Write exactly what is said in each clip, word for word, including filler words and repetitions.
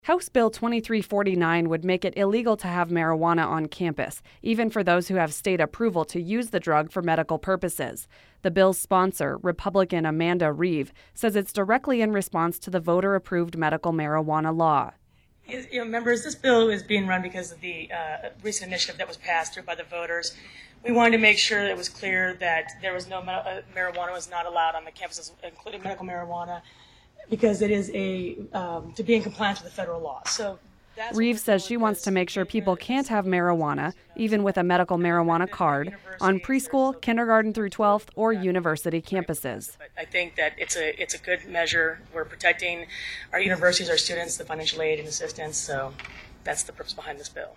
House Bill twenty-three forty-nine would make it illegal to have marijuana on campus, even for those who have state approval to use the drug for medical purposes. The bill's sponsor, Republican Amanda Reeve, says it's directly in response to the voter-approved medical marijuana law. You know, members, this bill is being run because of the uh, recent initiative that was passed through by the voters. We wanted to make sure that it was clear that there was no uh, marijuana was not allowed on the campuses, including medical marijuana, because it is a um, to be in compliance with the federal law. So that's Reeve says she wants to make sure people can't have marijuana, even with a medical marijuana card, on preschool, kindergarten through twelfth, or university campuses. But I think that it's a it's a good measure. We're protecting our universities, our students, the financial aid and assistance. So that's the purpose behind this bill.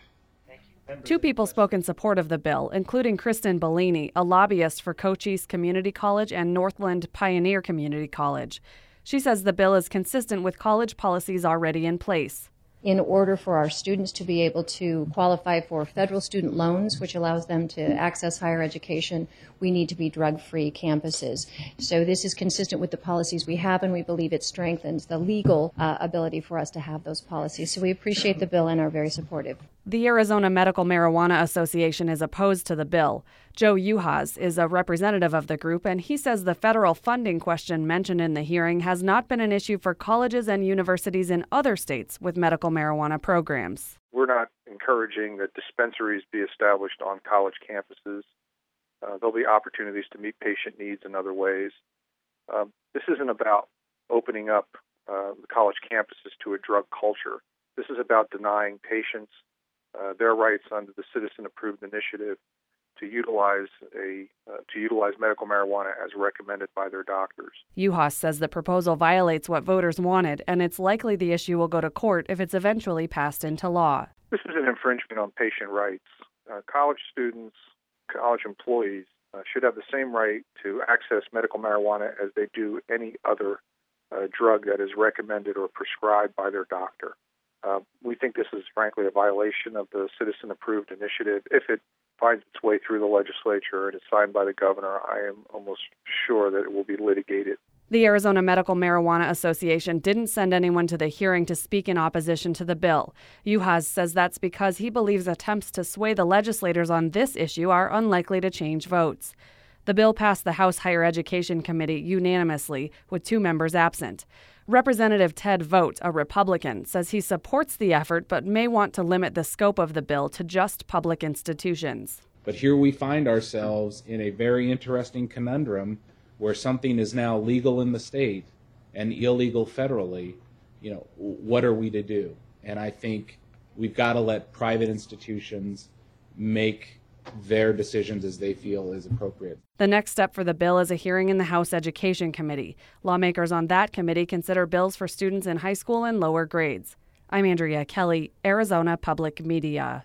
Two people spoke in support of the bill, including Kristen Bellini, a lobbyist for Cochise Community College and Northland Pioneer Community College. She says the bill is consistent with college policies already in place. In order for our students to be able to qualify for federal student loans, which allows them to access higher education, we need to be drug-free campuses. So this is consistent with the policies we have, and we believe it strengthens the legal uh, ability for us to have those policies. So we appreciate the bill and are very supportive. The Arizona Medical Marijuana Association is opposed to the bill. Joe Uhas is a representative of the group, and he says the federal funding question mentioned in the hearing has not been an issue for colleges and universities in other states with medical marijuana programs. We're not encouraging that dispensaries be established on college campuses. Uh, there'll be opportunities to meet patient needs in other ways. Um, this isn't about opening up uh, the college campuses to a drug culture. This is about denying patients uh, their rights under the citizen-approved initiative to utilize a uh, to utilize medical marijuana as recommended by their doctors. Uhas says the proposal violates what voters wanted, and it's likely the issue will go to court if it's eventually passed into law. This is an infringement on patient rights. Uh, college students, college employees uh, should have the same right to access medical marijuana as they do any other uh, drug that is recommended or prescribed by their doctor. Uh, we think this is, frankly, a violation of the citizen-approved initiative. If it finds its way through the legislature and is signed by the governor, I am almost sure that it will be litigated. The Arizona Medical Marijuana Association didn't send anyone to the hearing to speak in opposition to the bill. Uhas says that's because he believes attempts to sway the legislators on this issue are unlikely to change votes. The bill passed the House Higher Education Committee unanimously, with two members absent. Representative Ted Vogt, a Republican, says he supports the effort but may want to limit the scope of the bill to just public institutions. But here we find ourselves in a very interesting conundrum where something is now legal in the state and illegal federally. You know, what are we to do? And I think we've got to let private institutions make their decisions as they feel is appropriate. The next step for the bill is a hearing in the House Education Committee. Lawmakers on that committee consider bills for students in high school and lower grades. I'm Andrea Kelly, Arizona Public Media.